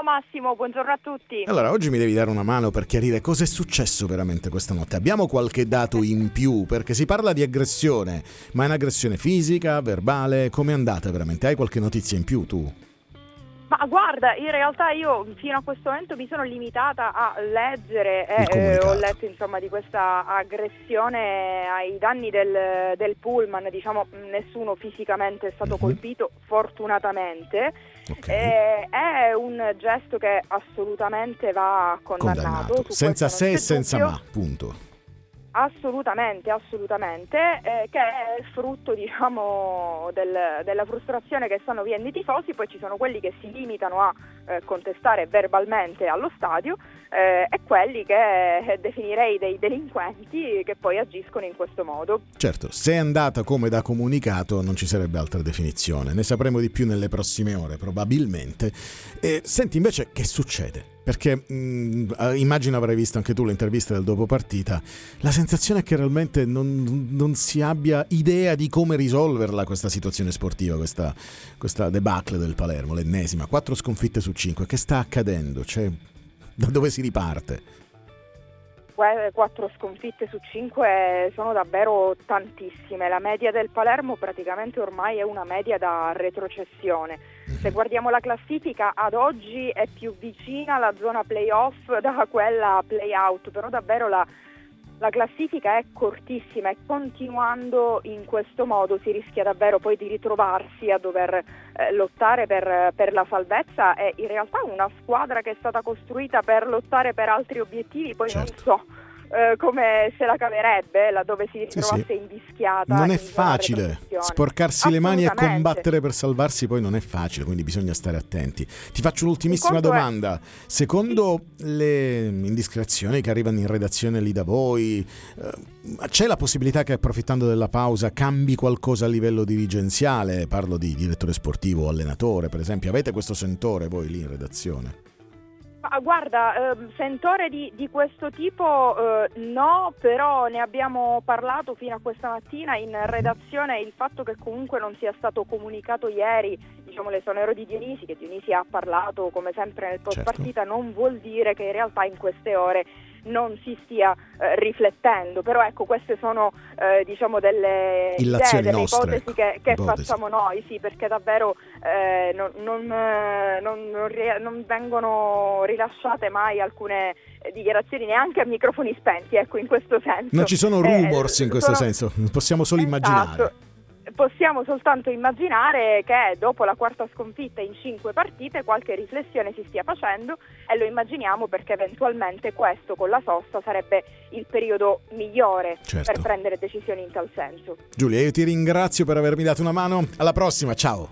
Massimo, buongiorno a tutti. Allora, oggi mi devi dare una mano per chiarire cosa è successo veramente questa notte. Abbiamo qualche dato in più, perché si parla di aggressione, ma è un'aggressione fisica, verbale? Com'è andata veramente? Hai qualche notizia in più tu? Ma guarda, in realtà io fino a questo momento mi sono limitata a leggere ho letto insomma di questa aggressione ai danni del pullman, diciamo nessuno fisicamente è stato colpito, fortunatamente. Okay. È un gesto che assolutamente va condannato. Senza se e senza ma, punto. Assolutamente, che è frutto, diciamo, della frustrazione che stanno vivendo i tifosi. Poi ci sono quelli che si limitano a contestare verbalmente allo stadio e quelli che definirei dei delinquenti che poi agiscono in questo modo. Certo, se è andata come da comunicato non ci sarebbe altra definizione, ne sapremo di più nelle prossime ore probabilmente. Senti invece che succede? Perché immagino avrai visto anche tu l'intervista del dopo partita, la sensazione è che realmente non si abbia idea di come risolverla questa situazione sportiva, questa debacle del Palermo, l'ennesima, 4 sconfitte su 5, che sta accadendo? Cioè, da dove si riparte? 4 sconfitte su 5 sono davvero tantissime. La media del Palermo praticamente ormai è una media da retrocessione. Se guardiamo la classifica, ad oggi è più vicina alla zona playoff da quella playout, però davvero la classifica è cortissima e continuando in questo modo si rischia davvero poi di ritrovarsi a dover lottare per la salvezza. È in realtà una squadra che è stata costruita per lottare per altri obiettivi, poi certo. Non so come se la caverebbe laddove si ritrovasse invischiata. Non è facile sporcarsi le mani e combattere per salvarsi, poi non è facile, quindi bisogna stare attenti. Ti faccio un'ultimissima domanda. Secondo le indiscrezioni che arrivano in redazione lì da voi, c'è la possibilità che approfittando della pausa cambi qualcosa a livello dirigenziale? Parlo di direttore sportivo o allenatore, per esempio. Avete questo sentore voi lì in redazione? Guarda, sentore di questo tipo no, però ne abbiamo parlato fino a questa mattina in redazione. Il fatto che comunque non sia stato comunicato ieri, diciamo, l'esonero di Dionisi, che Dionisi ha parlato come sempre nel post partita, non vuol dire che in realtà in queste ore non si stia riflettendo, però ecco, queste sono diciamo delle idee, delle ipotesi che facciamo noi, sì, perché davvero non vengono rilasciate mai alcune dichiarazioni neanche a microfoni spenti, ecco, in questo senso. Non ci sono rumors in questo senso, possiamo solo immaginare. Possiamo soltanto immaginare che dopo la 4ª sconfitta in 5 partite qualche riflessione si stia facendo, e lo immaginiamo perché eventualmente questo con la sosta sarebbe il periodo migliore per prendere decisioni in tal senso. Giulia, io ti ringrazio per avermi dato una mano, alla prossima, ciao!